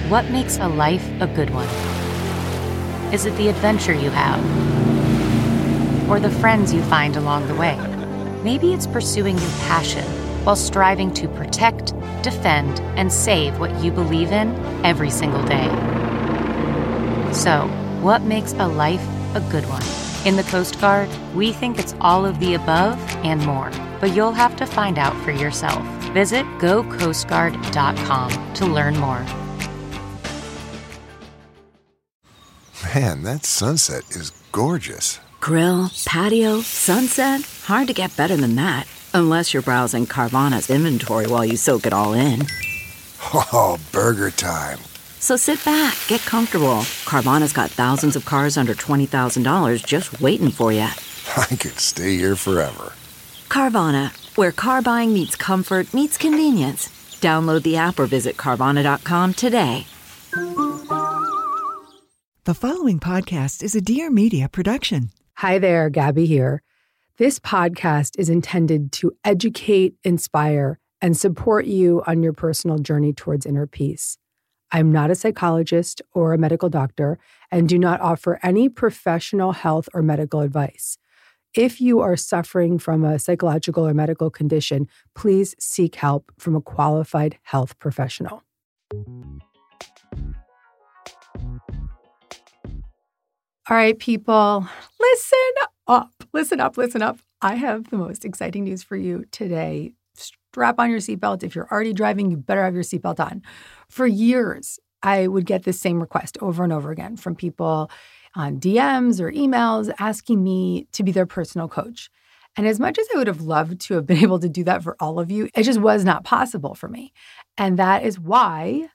What makes a life a good one? Is it the adventure you have? Or the friends you find along the way? Maybe it's pursuing your passion while striving to protect, defend, and save what you believe in every single day. So, what makes a life a good one? In the Coast Guard, we think it's all of the above and more, but you'll have to find out for yourself. Visit gocoastguard.com to learn more. Man, that sunset is gorgeous. Grill, patio, sunset. Hard to get better than that. Unless you're browsing Carvana's inventory while you soak it all in. Oh, burger time. So sit back, get comfortable. Carvana's got thousands of cars under $20,000 just waiting for you. I could stay here forever. Carvana, where car buying meets comfort meets convenience. Download the app or visit Carvana.com today. The following podcast is a Dear Media production. Hi there, Gabby here. This podcast is intended to educate, inspire, and support you on your personal journey towards inner peace. I'm not a psychologist or a medical doctor and do not offer any professional health or medical advice. If you are suffering from a psychological or medical condition, please seek help from a qualified health professional. All right, people, listen up. Listen up, listen up. I have the most exciting news for you today. Strap on your seatbelt. If you're already driving, you better have your seatbelt on. For years, I would get this same request over and over again from people on DMs or emails asking me to be their personal coach. And as much as I would have loved to have been able to do that for all of you, it just was not possible for me. And that is why,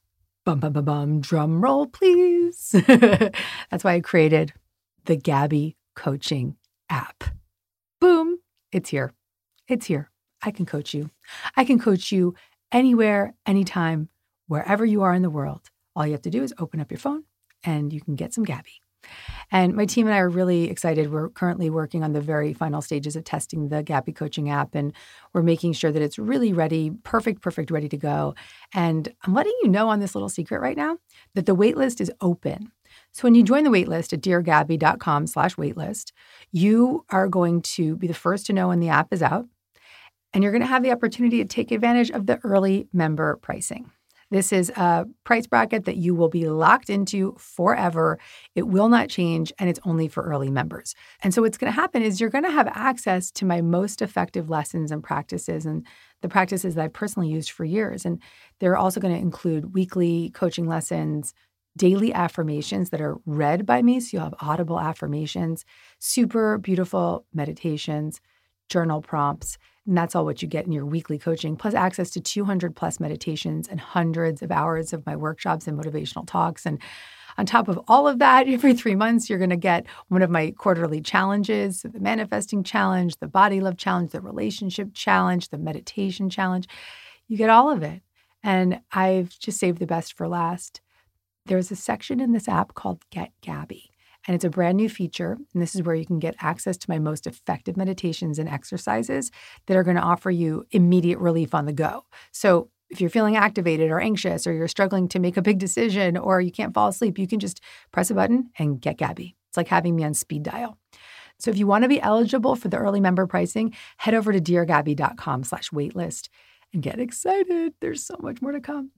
drum roll, please. That's why I created the Gabby Coaching app. Boom, it's here. It's here. I can coach you. I can coach you anywhere, anytime, wherever you are in the world. All you have to do is open up your phone and you can get some Gabby. And my team and I are really excited. We're currently working on the very final stages of testing the Gabby Coaching app, and we're making sure that it's really ready, perfect, ready to go. And I'm letting you know on this little secret right now that the waitlist is open. So when you join the waitlist at deargabby.com/waitlist, you are going to be the first to know when the app is out, and you're going to have the opportunity to take advantage of the early member pricing. This is a price bracket that you will be locked into forever. It will not change, and it's only for early members. And so what's going to happen is you're going to have access to my most effective lessons and practices, and the practices that I personally used for years. And they're also going to include weekly coaching lessons, daily affirmations that are read by me, so you'll have audible affirmations, super beautiful meditations, journal prompts, and that's all what you get in your weekly coaching, plus access to 200 plus meditations and hundreds of hours of my workshops and motivational talks. And on top of all of that, every 3 months, you're going to get one of my quarterly challenges, the manifesting challenge, the body love challenge, the relationship challenge, the meditation challenge. You get all of it. And I've just saved the best for last. There's a section in this app called Get Gabby. And it's a brand new feature. And this is where you can get access to my most effective meditations and exercises that are going to offer you immediate relief on the go. So if you're feeling activated or anxious, or you're struggling to make a big decision, or you can't fall asleep, you can just press a button and get Gabby. It's like having me on speed dial. So if you want to be eligible for the early member pricing, head over to deargabby.com/waitlist and get excited. There's so much more to come.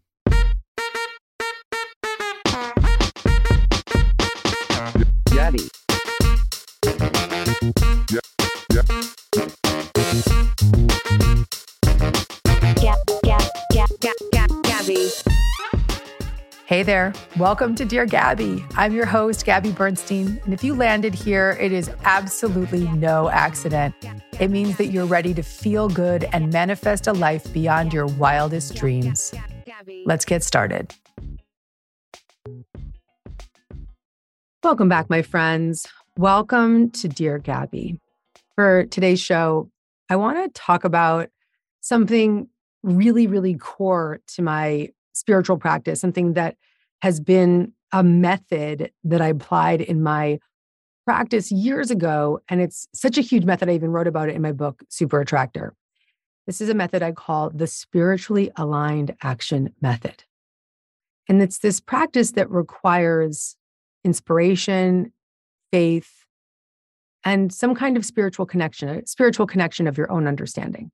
Gabby. Gabby. Hey there. Welcome to Dear Gabby. I'm your host, Gabby Bernstein. And if you landed here, it is absolutely no accident. It means that you're ready to feel good and manifest a life beyond your wildest dreams. Let's get started. Welcome back, my friends. Welcome to Dear Gabby. For today's show, I want to talk about something really, really core to my spiritual practice, something that has been a method that I applied in my practice years ago. And it's such a huge method, I even wrote about it in my book, Super Attractor. This is a method I call the spiritually aligned action method. And it's this practice that requires inspiration, faith, and some kind of spiritual connection, a spiritual connection of your own understanding.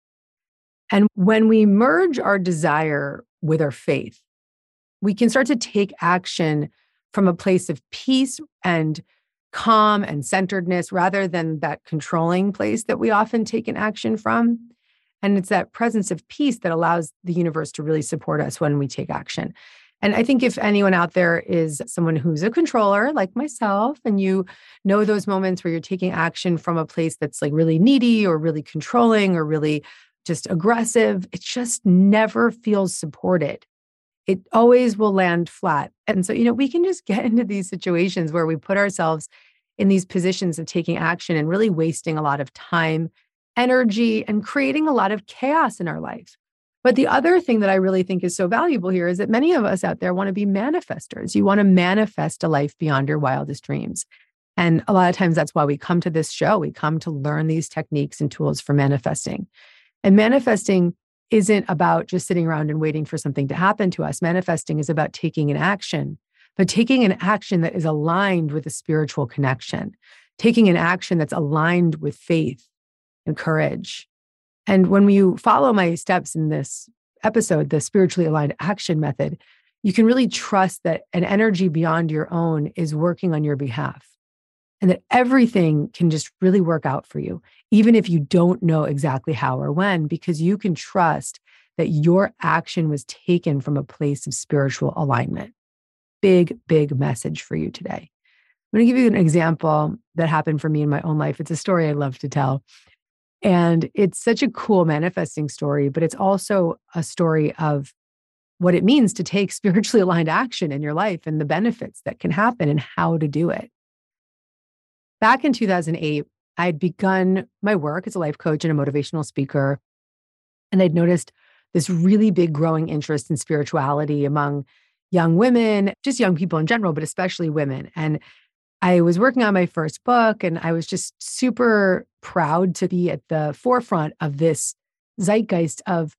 And when we merge our desire with our faith, we can start to take action from a place of peace and calm and centeredness rather than that controlling place that we often take an action from. And it's that presence of peace that allows the universe to really support us when we take action. And I think if anyone out there is someone who's a controller like myself, and you know those moments where you're taking action from a place that's like really needy or really controlling or really just aggressive, it just never feels supported. It always will land flat. And so, we can just get into these situations where we put ourselves in these positions of taking action and really wasting a lot of time, energy, and creating a lot of chaos in our life. But the other thing that I really think is so valuable here is that many of us out there want to be manifestors. You want to manifest a life beyond your wildest dreams. And a lot of times that's why we come to this show. We come to learn these techniques and tools for manifesting. And manifesting isn't about just sitting around and waiting for something to happen to us. Manifesting is about taking an action, but taking an action that is aligned with a spiritual connection, taking an action that's aligned with faith and courage. And when you follow my steps in this episode, the spiritually aligned action method, you can really trust that an energy beyond your own is working on your behalf and that everything can just really work out for you, even if you don't know exactly how or when, because you can trust that your action was taken from a place of spiritual alignment. Big, big message for you today. I'm going to give you an example that happened for me in my own life. It's a story I love to tell. And it's such a cool manifesting story, but it's also a story of what it means to take spiritually aligned action in your life and the benefits that can happen and how to do it. Back in 2008, I'd begun my work as a life coach and a motivational speaker. And I'd noticed this really big growing interest in spirituality among young women, just young people in general, but especially women. And I was working on my first book, and I was just super proud to be at the forefront of this zeitgeist of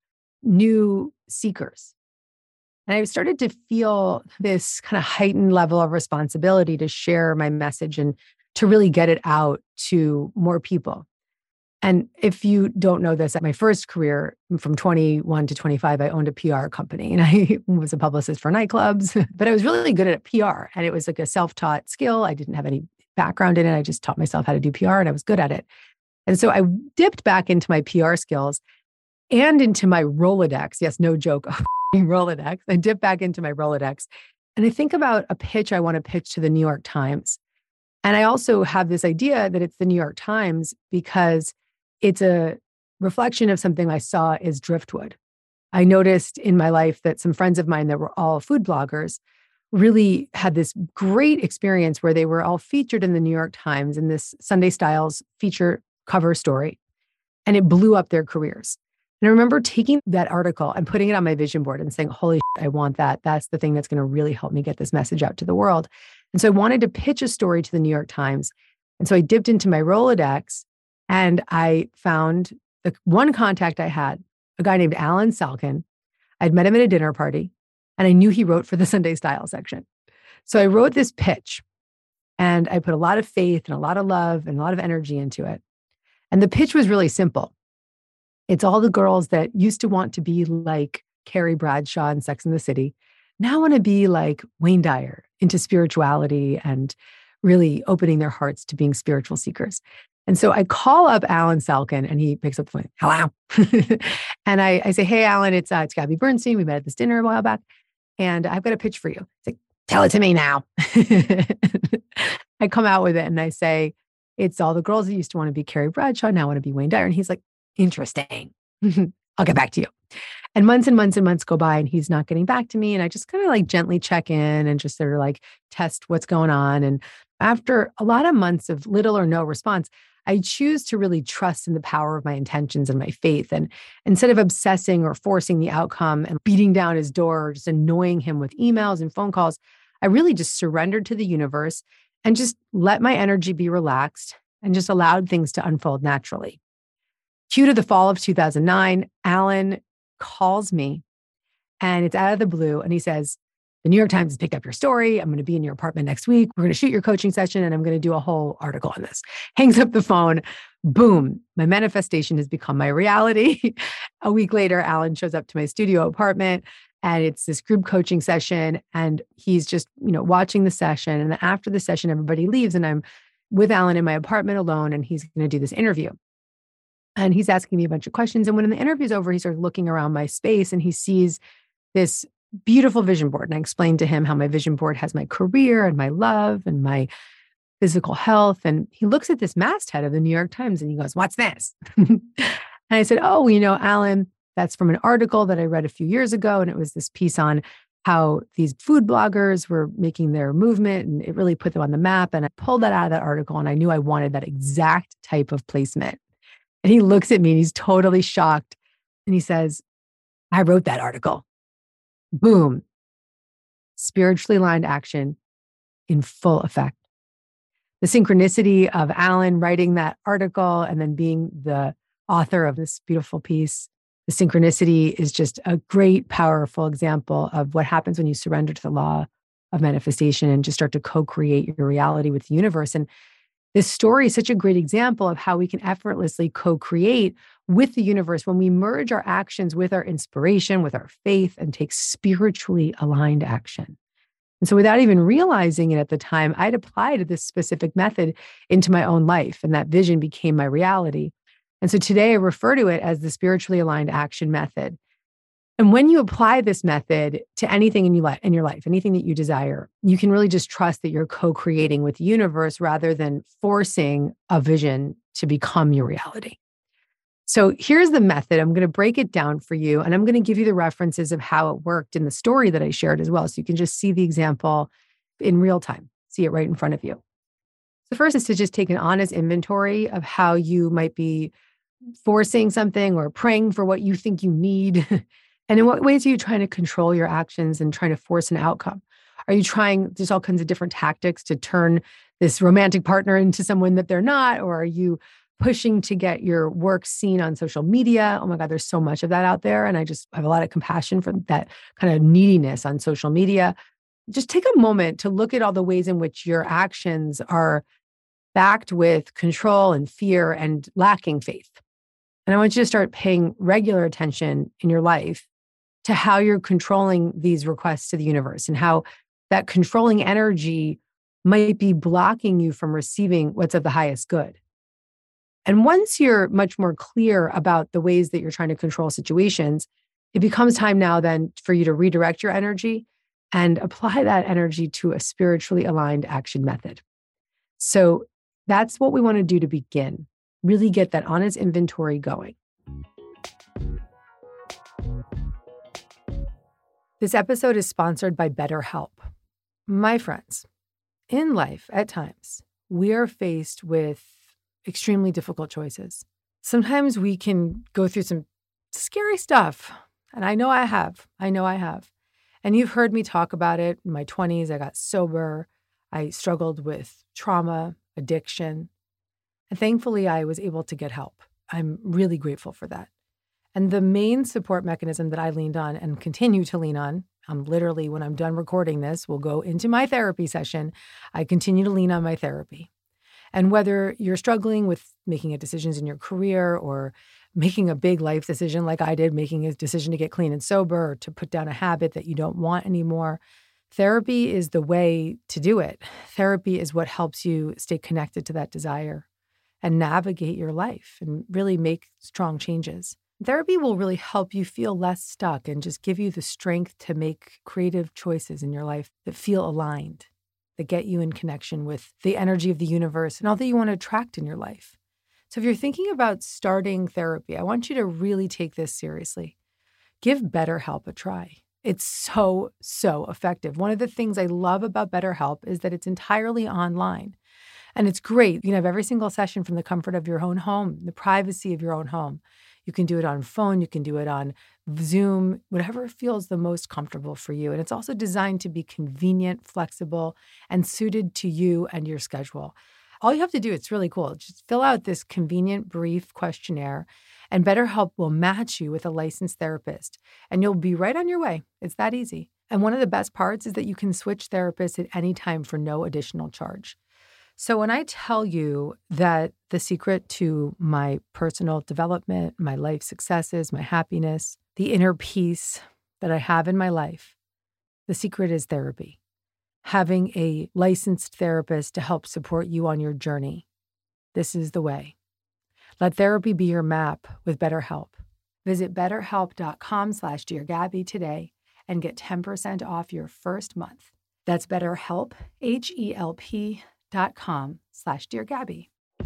new seekers. And I started to feel this kind of heightened level of responsibility to share my message and to really get it out to more people. And if you don't know this, at my first career, from 21 to 25, I owned a PR company and I was a publicist for nightclubs, but I was really good at PR. And it was like a self-taught skill. I didn't have any background in it. I just taught myself how to do PR and I was good at it. And so I dipped back into my PR skills and into my Rolodex. Yes, no joke, Rolodex. I dipped back into my Rolodex and I think about a pitch I want to pitch to the New York Times. And I also have this idea that it's the New York Times because it's a reflection of something I saw as driftwood. I noticed in my life that some friends of mine that were all food bloggers really had this great experience where they were all featured in the New York Times in this Sunday Styles feature cover story. And it blew up their careers. And I remember taking that article and putting it on my vision board and saying, holy shit, I want that. That's the thing that's going to really help me get this message out to the world. And so I wanted to pitch a story to the New York Times. And so I dipped into my Rolodex and I found the one contact I had, a guy named Alan Salkin. I'd met him at a dinner party and I knew he wrote for the Sunday Style section. So I wrote this pitch and I put a lot of faith and a lot of love and a lot of energy into it. And the pitch was really simple. It's all the girls that used to want to be like Carrie Bradshaw in Sex and the City, now want to be like Wayne Dyer into spirituality and really opening their hearts to being spiritual seekers. And so I call up Alan Salkin and he picks up the phone. Hello. And I say, hey, Alan, it's Gabby Bernstein. We met at this dinner a while back and I've got a pitch for you. He's like, tell it to me now. I come out with it and I say, it's all the girls that used to want to be Carrie Bradshaw, now want to be Wayne Dyer. And he's like, interesting. I'll get back to you. And months go by and he's not getting back to me. And I just kind of like gently check in and just sort of like test what's going on. And after a lot of months of little or no response, I choose to really trust in the power of my intentions and my faith. And instead of obsessing or forcing the outcome and beating down his door or just annoying him with emails and phone calls, I really just surrendered to the universe and just let my energy be relaxed and just allowed things to unfold naturally. Cue to the fall of 2009, Alan calls me and it's out of the blue. And he says, The New York Times has picked up your story. I'm going to be in your apartment next week. We're going to shoot your coaching session and I'm going to do a whole article on this. Hangs up the phone. Boom. My manifestation has become my reality. A week later, Alan shows up to my studio apartment and it's this group coaching session. And he's just, watching the session. And then after the session, everybody leaves and I'm with Alan in my apartment alone. And he's going to do this interview. And he's asking me a bunch of questions. And when the interview's over, he starts looking around my space and he sees this beautiful vision board. And I explained to him how my vision board has my career and my love and my physical health. And he looks at this masthead of the New York Times and he goes, "What's this?" And I said, "Oh, Alan, that's from an article that I read a few years ago. And it was this piece on how these food bloggers were making their movement and it really put them on the map." And I pulled that out of that article and I knew I wanted that exact type of placement. And he looks at me and he's totally shocked. And he says, "I wrote that article." Boom. Spiritually aligned action in full effect. The synchronicity of Alan writing that article and then being the author of this beautiful piece. The synchronicity is just a great, powerful example of what happens when you surrender to the law of manifestation and just start to co-create your reality with the universe. And this story is such a great example of how we can effortlessly co-create with the universe when we merge our actions with our inspiration, with our faith, and take spiritually aligned action. And so without even realizing it at the time, I'd applied this specific method into my own life, and that vision became my reality. And so today I refer to it as the spiritually aligned action method. And when you apply this method to anything in your life, anything that you desire, you can really just trust that you're co-creating with the universe rather than forcing a vision to become your reality. So here's the method. I'm going to break it down for you, and I'm going to give you the references of how it worked in the story that I shared as well. So you can just see the example in real time, see it right in front of you. The first is to just take an honest inventory of how you might be forcing something or praying for what you think you need. And in what ways are you trying to control your actions and trying to force an outcome? Are you trying, there's all kinds of different tactics to turn this romantic partner into someone that they're not? Or are you pushing to get your work seen on social media? Oh my God, there's so much of that out there. And I just have a lot of compassion for that kind of neediness on social media. Just take a moment to look at all the ways in which your actions are backed with control and fear and lacking faith. And I want you to start paying regular attention in your life to how you're controlling these requests to the universe and how that controlling energy might be blocking you from receiving what's of the highest good. And once you're much more clear about the ways that you're trying to control situations, it becomes time now then for you to redirect your energy and apply that energy to a spiritually aligned action method. So that's what we want to do to begin. Really get that honest inventory going. This episode is sponsored by BetterHelp. My friends, in life, at times, we are faced with extremely difficult choices. Sometimes we can go through some scary stuff. And I know I have. And you've heard me talk about it. In my 20s, I got sober. I struggled with trauma, addiction. And thankfully, I was able to get help. I'm really grateful for that. And the main support mechanism that I leaned on and continue to lean on, I'm literally, when I'm done recording this, we'll go into my therapy session. I continue to lean on my therapy. And whether you're struggling with making decisions in your career or making a big life decision like I did, making a decision to get clean and sober or to put down a habit that you don't want anymore, therapy is the way to do it. Therapy is what helps you stay connected to that desire and navigate your life and really make strong changes. Therapy will really help you feel less stuck and just give you the strength to make creative choices in your life that feel aligned, that get you in connection with the energy of the universe and all that you want to attract in your life. So if you're thinking about starting therapy, I want you to really take this seriously. Give BetterHelp a try. It's so effective. One of the things I love about BetterHelp is that it's entirely online. And it's great. You can have every single session from the comfort of your own home, the privacy of your own home. You can do it on phone. You can do it on Zoom, whatever feels the most comfortable for you. And it's also designed to be convenient, flexible, and suited to you and your schedule. All you have to do, it's really cool. Just fill out this convenient, brief questionnaire, and BetterHelp will match you with a licensed therapist. And you'll be right on your way. It's that easy. And one of the best parts is that you can switch therapists at any time for no additional charge. So when I tell you that the secret to my personal development, my life successes, my happiness, the inner peace that I have in my life, the secret is therapy. Having a licensed therapist to help support you on your journey. This is the way. Let therapy be your map with BetterHelp. Visit betterhelp.com/DearGabby today and get 10% off your first month. That's BetterHelp, HELP.com/DearGabby.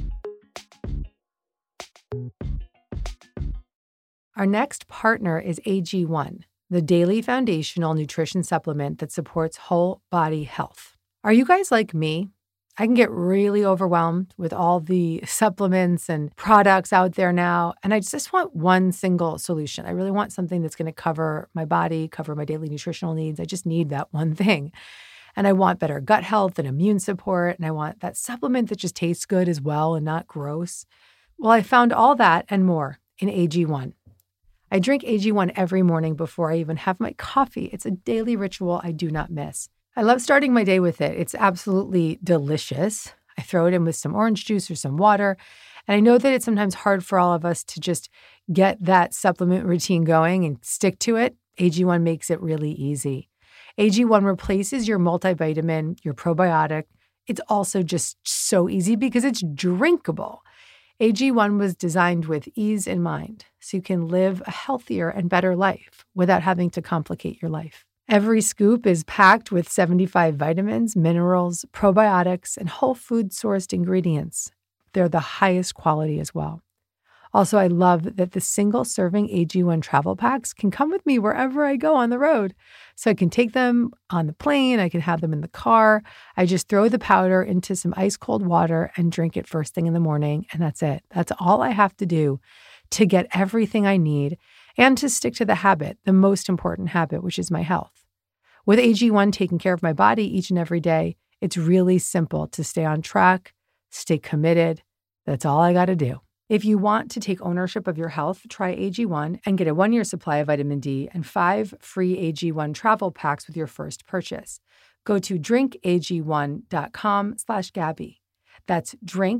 Our next partner is AG1, the daily foundational nutrition supplement that supports whole body health. Are you guys like me? I can get really overwhelmed with all the supplements and products out there now, and I just want one single solution. I really want something that's going to cover my body, cover my daily nutritional needs. I just need that one thing. And I want better gut health and immune support, and I want that supplement that just tastes good as well and not gross. Well, I found all that and more in AG1. I drink AG1 every morning before I even have my coffee. It's a daily ritual I do not miss. I love starting my day with it. It's absolutely delicious. I throw it in with some orange juice or some water. And I know that it's sometimes hard for all of us to just get that supplement routine going and stick to it. AG1 makes it really easy. AG1 replaces your multivitamin, your probiotic. It's also just so easy because it's drinkable. AG1 was designed with ease in mind, so you can live a healthier and better life without having to complicate your life. Every scoop is packed with 75 vitamins, minerals, probiotics, and whole food sourced ingredients. They're the highest quality as well. Also, I love that the single serving AG1 travel packs can come with me wherever I go on the road. So I can take them on the plane, I can have them in the car. I just throw the powder into some ice cold water and drink it first thing in the morning, and that's it. That's all I have to do to get everything I need and to stick to the habit, the most important habit, which is my health. With AG1 taking care of my body each and every day, it's really simple to stay on track, stay committed. That's all I got to do. If you want to take ownership of your health, try AG1 and get a 1-year supply of vitamin D and 5 free AG1 travel packs with your first purchase. Go to drinkag1.com/Gabby. That's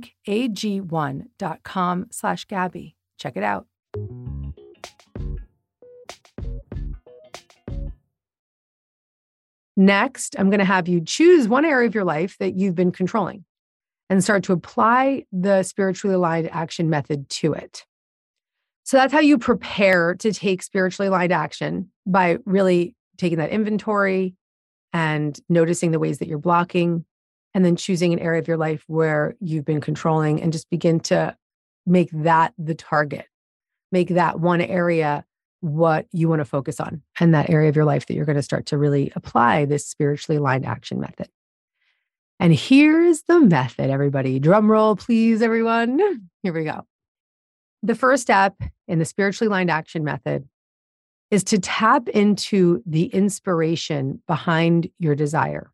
drinkag1.com/Gabby. Check it out. Next, I'm going to have you choose one area of your life that you've been controlling and start to apply the spiritually aligned action method to it. So that's how you prepare to take spiritually aligned action, by really taking that inventory and noticing the ways that you're blocking, and then choosing an area of your life where you've been controlling and just begin to make that the target. Make that one area what you want to focus on, and that area of your life that you're going to start to really apply this spiritually aligned action method. And here's the method, everybody. Drum roll, please, everyone. Here we go. The first step in the spiritually aligned action method is to tap into the inspiration behind your desire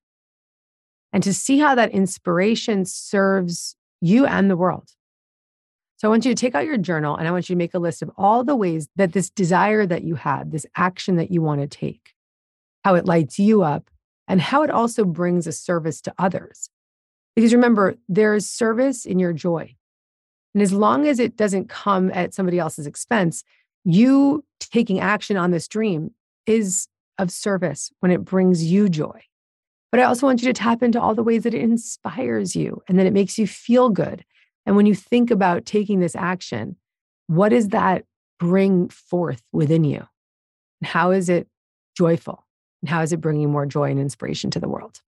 and to see how that inspiration serves you and the world. So I want you to take out your journal and I want you to make a list of all the ways that this desire that you have, this action that you want to take, how it lights you up, and how it also brings a service to others. Because remember, there is service in your joy. And as long as it doesn't come at somebody else's expense, you taking action on this dream is of service when it brings you joy. But I also want you to tap into all the ways that it inspires you and that it makes you feel good. And when you think about taking this action, what does that bring forth within you? And how is it joyful? And how is it bringing more joy and inspiration to the world?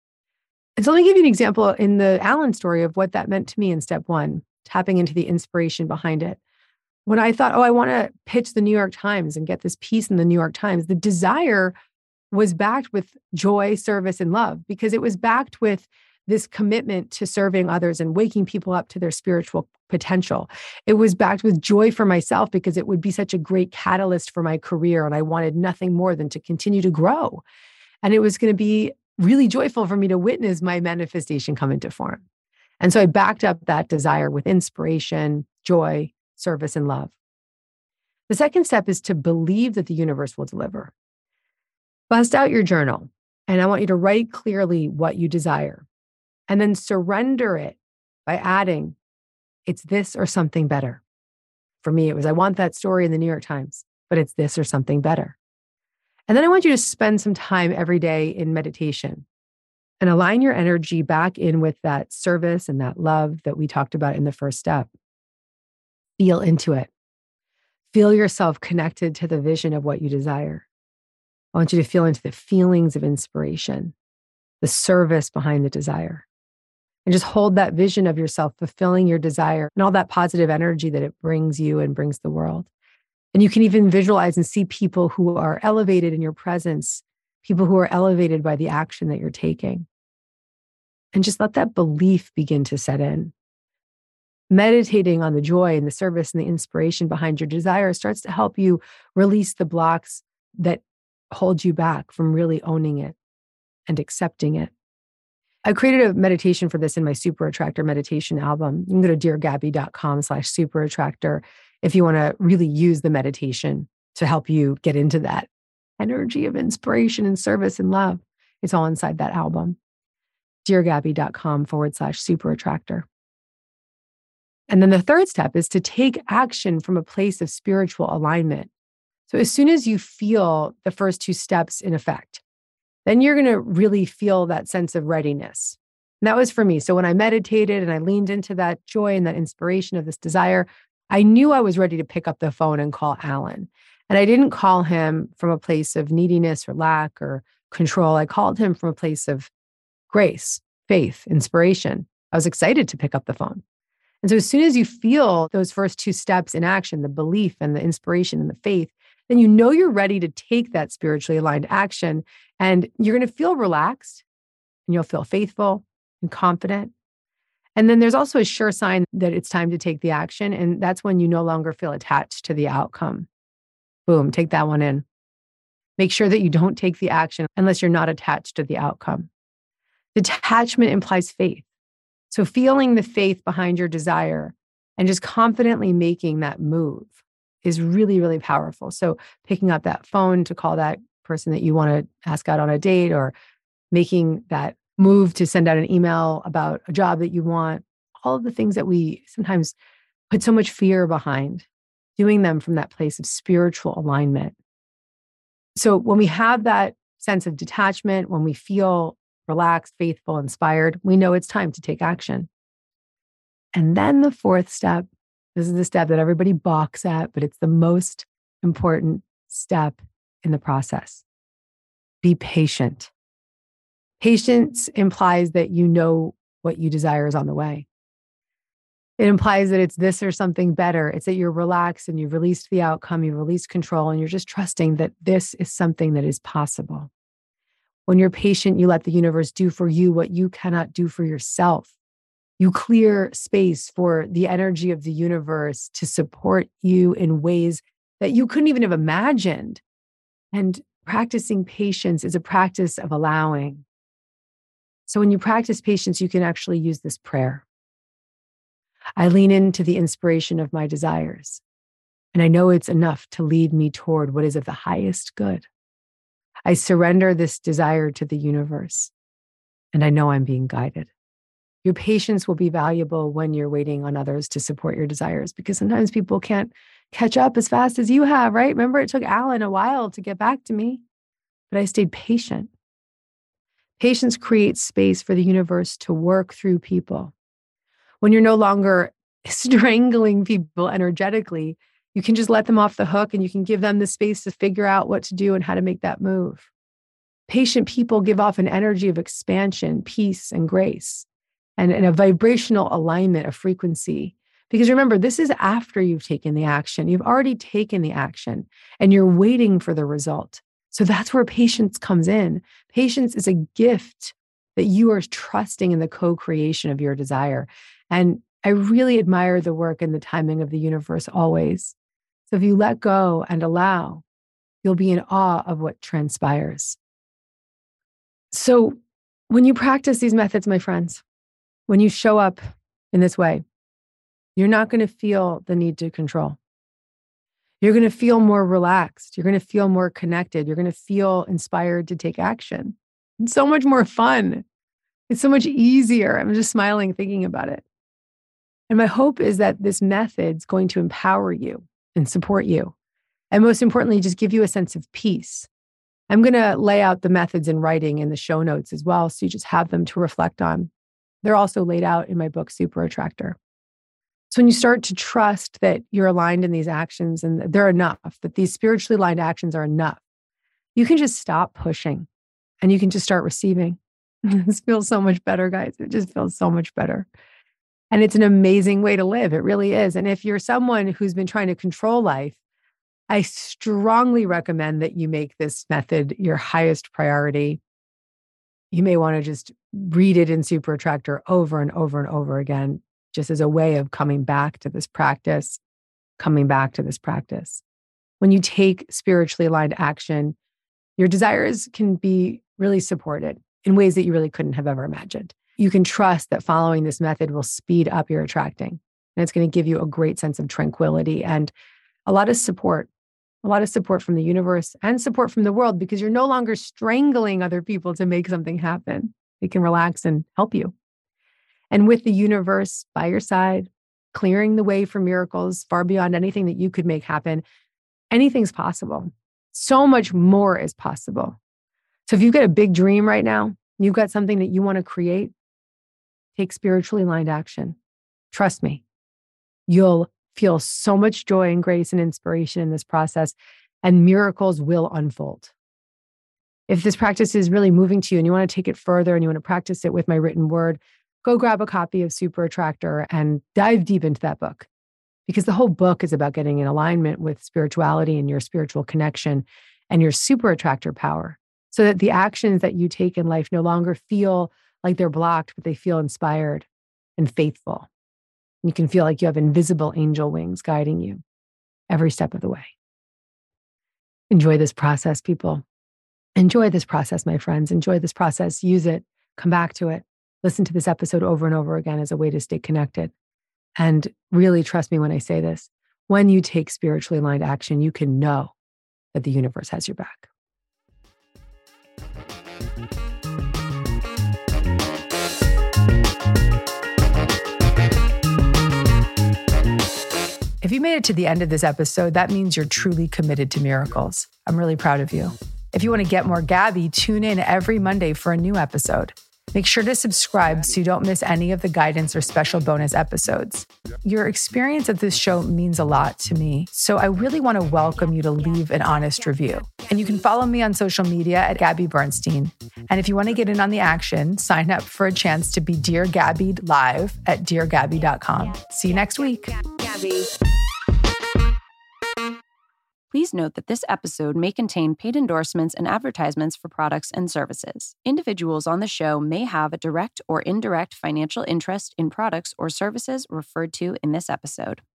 And so let me give you an example in the Alan story of what that meant to me in step 1, tapping into the inspiration behind it. When I thought, I want to pitch the New York Times and get this piece in the New York Times, the desire was backed with joy, service, and love, because it was backed with this commitment to serving others and waking people up to their spiritual potential. It was backed with joy for myself because it would be such a great catalyst for my career. And I wanted nothing more than to continue to grow. And it was going to be really joyful for me to witness my manifestation come into form. And so I backed up that desire with inspiration, joy, service, and love. The second step is to believe that the universe will deliver. Bust out your journal, and I want you to write clearly what you desire, and then surrender it by adding, it's this or something better. For me, it was, I want that story in the New York Times, but it's this or something better. And then I want you to spend some time every day in meditation and align your energy back in with that service and that love that we talked about in the first step. Feel into it. Feel yourself connected to the vision of what you desire. I want you to feel into the feelings of inspiration, the service behind the desire, and just hold that vision of yourself fulfilling your desire and all that positive energy that it brings you and brings the world. And you can even visualize and see people who are elevated in your presence, people who are elevated by the action that you're taking. And just let that belief begin to set in. Meditating on the joy and the service and the inspiration behind your desire starts to help you release the blocks that hold you back from really owning it and accepting it. I created a meditation for this in my Super Attractor meditation album. You can go to deargabby.com/super attractor if you want to really use the meditation to help you get into that energy of inspiration and service and love. It's all inside that album. deargabby.com/super attractor. And then the third step is to take action from a place of spiritual alignment. So as soon as you feel the first two steps in effect, then you're going to really feel that sense of readiness. And that was for me. So when I meditated and I leaned into that joy and that inspiration of this desire, I knew I was ready to pick up the phone and call Alan. And I didn't call him from a place of neediness or lack or control. I called him from a place of grace, faith, inspiration. I was excited to pick up the phone. And so as soon as you feel those first two steps in action, the belief and the inspiration and the faith, then you know you're ready to take that spiritually aligned action, and you're going to feel relaxed and you'll feel faithful and confident. And then there's also a sure sign that it's time to take the action. And that's when you no longer feel attached to the outcome. Boom, take that one in. Make sure that you don't take the action unless you're not attached to the outcome. Detachment implies faith. So feeling the faith behind your desire and just confidently making that move is really, really powerful. So picking up that phone to call that person that you want to ask out on a date, or making that move to send out an email about a job that you want, all of the things that we sometimes put so much fear behind, doing them from that place of spiritual alignment. So when we have that sense of detachment, when we feel relaxed, faithful, inspired, we know it's time to take action. And then the fourth step, this is the step that everybody balks at, but it's the most important step in the process. Be patient. Patience implies that you know what you desire is on the way. It implies that it's this or something better. It's that you're relaxed and you've released the outcome, you've released control, and you're just trusting that this is something that is possible. When you're patient, you let the universe do for you what you cannot do for yourself. You clear space for the energy of the universe to support you in ways that you couldn't even have imagined. And practicing patience is a practice of allowing. So when you practice patience, you can actually use this prayer. I lean into the inspiration of my desires, and I know it's enough to lead me toward what is of the highest good. I surrender this desire to the universe, and I know I'm being guided. Your patience will be valuable when you're waiting on others to support your desires, because sometimes people can't catch up as fast as you have, right? Remember, it took Alan a while to get back to me, but I stayed patient. Patience creates space for the universe to work through people. When you're no longer strangling people energetically, you can just let them off the hook and you can give them the space to figure out what to do and how to make that move. Patient people give off an energy of expansion, peace, and grace, and a vibrational alignment of frequency. Because remember, this is after you've taken the action. You've already taken the action and you're waiting for the result. So that's where patience comes in. Patience is a gift that you are trusting in the co-creation of your desire. And I really admire the work and the timing of the universe always. So if you let go and allow, you'll be in awe of what transpires. So when you practice these methods, my friends, when you show up in this way, you're not going to feel the need to control. You're going to feel more relaxed. You're going to feel more connected. You're going to feel inspired to take action. It's so much more fun. It's so much easier. I'm just smiling thinking about it. And my hope is that this method's going to empower you and support you. And most importantly, just give you a sense of peace. I'm going to lay out the methods in writing in the show notes as well, so you just have them to reflect on. They're also laid out in my book, Super Attractor. So when you start to trust that you're aligned in these actions and that they're enough, that these spiritually aligned actions are enough, you can just stop pushing and you can just start receiving. This feels so much better, guys. It just feels so much better. And it's an amazing way to live. It really is. And if you're someone who's been trying to control life, I strongly recommend that you make this method your highest priority. You may want to just read it in Super Attractor over and over and over again, just as a way of coming back to this practice, coming back to this practice. When you take spiritually aligned action, your desires can be really supported in ways that you really couldn't have ever imagined. You can trust that following this method will speed up your attracting. And it's going to give you a great sense of tranquility and a lot of support from the universe and support from the world, because you're no longer strangling other people to make something happen. They can relax and help you. And with the universe by your side, clearing the way for miracles far beyond anything that you could make happen, anything's possible. So much more is possible. So if you've got a big dream right now, you've got something that you want to create, take spiritually aligned action. Trust me, you'll feel so much joy and grace and inspiration in this process, and miracles will unfold. If this practice is really moving to you and you want to take it further and you want to practice it with my written word, go grab a copy of Super Attractor and dive deep into that book, because the whole book is about getting in alignment with spirituality and your spiritual connection and your super attractor power, so that the actions that you take in life no longer feel like they're blocked, but they feel inspired and faithful. You can feel like you have invisible angel wings guiding you every step of the way. Enjoy this process, people. Enjoy this process, my friends. Enjoy this process. Use it. Come back to it. Listen to this episode over and over again as a way to stay connected. And really trust me when I say this. When you take spiritually aligned action, you can know that the universe has your back. If you made it to the end of this episode, that means you're truly committed to miracles. I'm really proud of you. If you want to get more Gabby, tune in every Monday for a new episode. Make sure to subscribe so you don't miss any of the guidance or special bonus episodes. Your experience of this show means a lot to me, so I really want to welcome you to leave an honest review. And you can follow me on social media at Gabby Bernstein. And if you want to get in on the action, sign up for a chance to be Dear Gabbied live at deargabby.com. See you next week. Gabby. Please note that this episode may contain paid endorsements and advertisements for products and services. Individuals on the show may have a direct or indirect financial interest in products or services referred to in this episode.